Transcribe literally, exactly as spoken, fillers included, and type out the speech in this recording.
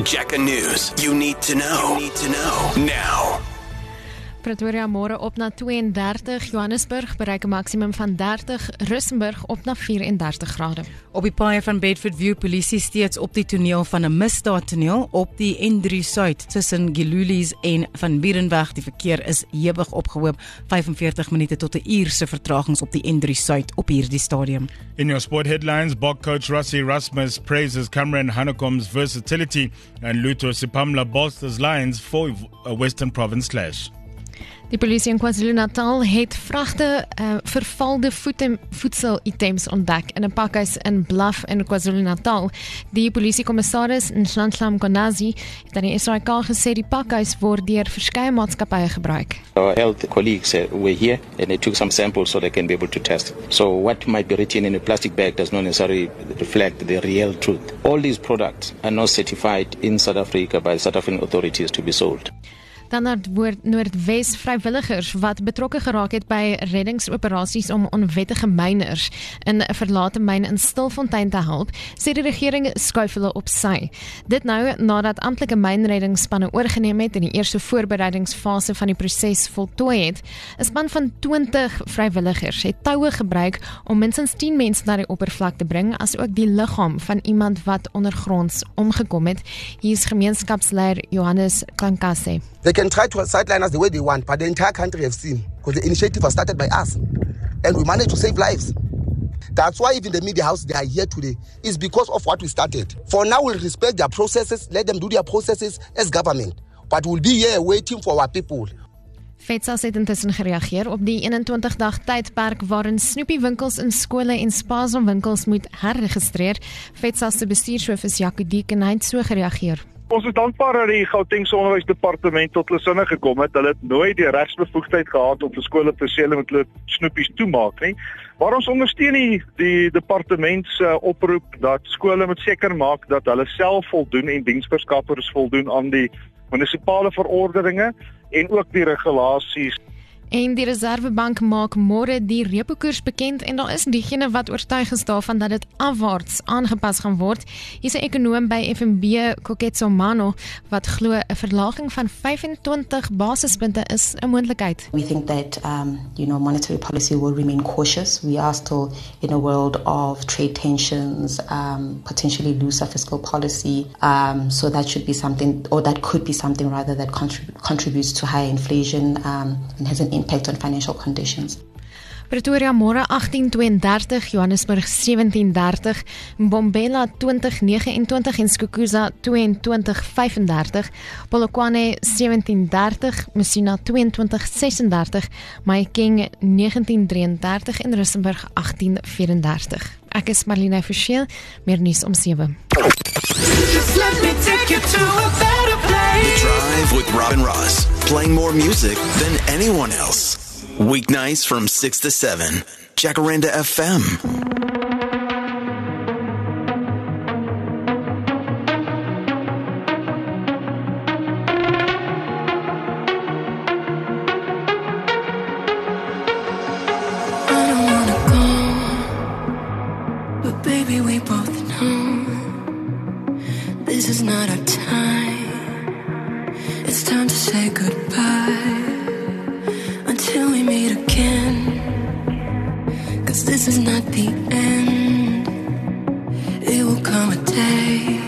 Jacka News. You need to know. You need to know now. Pretoria môre op na tweeëndertig, Johannesburg bereik 'n maksimum van dertig, Rustenburg op na vierendertig grade. Op die paaie van Bedford View polisie steeds op die toneel van 'n misdaadtoneel op die N drie Suid tussen Gilulies en Van Bierenweg. Die verkeer is hewig opgehoop, vyfenveertig minute tot 'n uur se vertragings op die N drie Suid op hierdie stadium. In your sport headlines, Bok coach Rassie Rasmus praises Cameron Hanekom's versatility and Lutho Sipamla bolsters Lions for a Western Province clash. Die polisie in KwaZulu-Natal het vragte uh, vervalde voete, voedselitems ontdek in 'n pakhuis in Bluff in KwaZulu-Natal. Die polisiekommissaris Nhlanhla Mkonazi het aan die S A I K gesê die pakhuis word deur verskeie maatskappye gebruik. Our health colleagues uh, were here and they took some samples so they can be able to test. So what might be written in a plastic bag does not necessarily reflect the real truth. All these products are not certified in South Africa by South African authorities to be sold. Dan na Noordwes vrywilligers wat betrokke geraak het by reddingsoperasies om onwettige myners in 'n verlate myn in Stilfontein te help, sê die regering skuif hulle op sy. Dit nou nadat amptelike mynreddingsspanne oorgeneem het en die eerste voorbereidingsfase van die proses voltooi het. 'n Span van twintig vrywilligers het toue gebruik om minstens tien mense na die oppervlak te bring, asook die liggaam van iemand wat ondergronds omgekom het. Hier is gemeenskapsleier Johannes Klankase. They can try to sideline us the way they want, but the entire country have seen, because the initiative was started by us, and we managed to save lives. That's why even the media house, they are here today, is because of what we started. For now, we'll respect their processes, let them do their processes as government, but we'll be here waiting for our people. FETSAS het intussen gereageer op die eenentwintig dag tydperk waarin snoepiewinkels in skole en spaarwinkels moet herregistreer. FETSAS se bestuurshoof is Jaco Deeken het so gereageer. Ons is dankbaar dat die Gautengse Onderwysdepartement tot hulle sinne gekom het. Hulle het nooit die regsbevoegdheid gehad om vir skole te sê hulle moet hulle snoepies toemaak nie. Maar ons ondersteun die, die departement se oproep dat skole moet seker maak dat hulle self voldoen en diensverskaffers voldoen aan die munisipale verordeninge en ook die regulasies. En die Reservebank maak môre die repo-koers bekend en daar is diegene wat oortuig is daarvan dat dit afwaarts aangepas gaan word. Hier is 'n ekonoom by F N B, Koketso Mano, wat glo 'n verlaging van vyfentwintig basispunte is 'n moontlikheid. We think that um, you know, monetary policy will remain cautious. We are still in a world of trade tensions, um, potentially looser fiscal policy. Um, so that should be something, or that could be something rather that contrib- contributes to high inflation um, and has an impact on financial conditions. Pretoria môre agtien tweeëndertig, Johannesburg sewentien dertig, Mbombela twintig negenentwintig en Skukuza tweeëntwintig vyfendertig, Polokwane sewentien dertig, Messina tweeëntwintig sesendertig, Mahikeng negentien drieëndertig en Rustenburg agtien vierendertig. Ek is Marlene Forsheel, meer nuus om sewe. Drive with Robin Ross, playing more music than anyone else. Weeknights from six to seven, Jacaranda F M. I don't wanna go, but baby we both know this is not our time. It's time to say goodbye until we meet again, 'cause this is not the end. It will come a day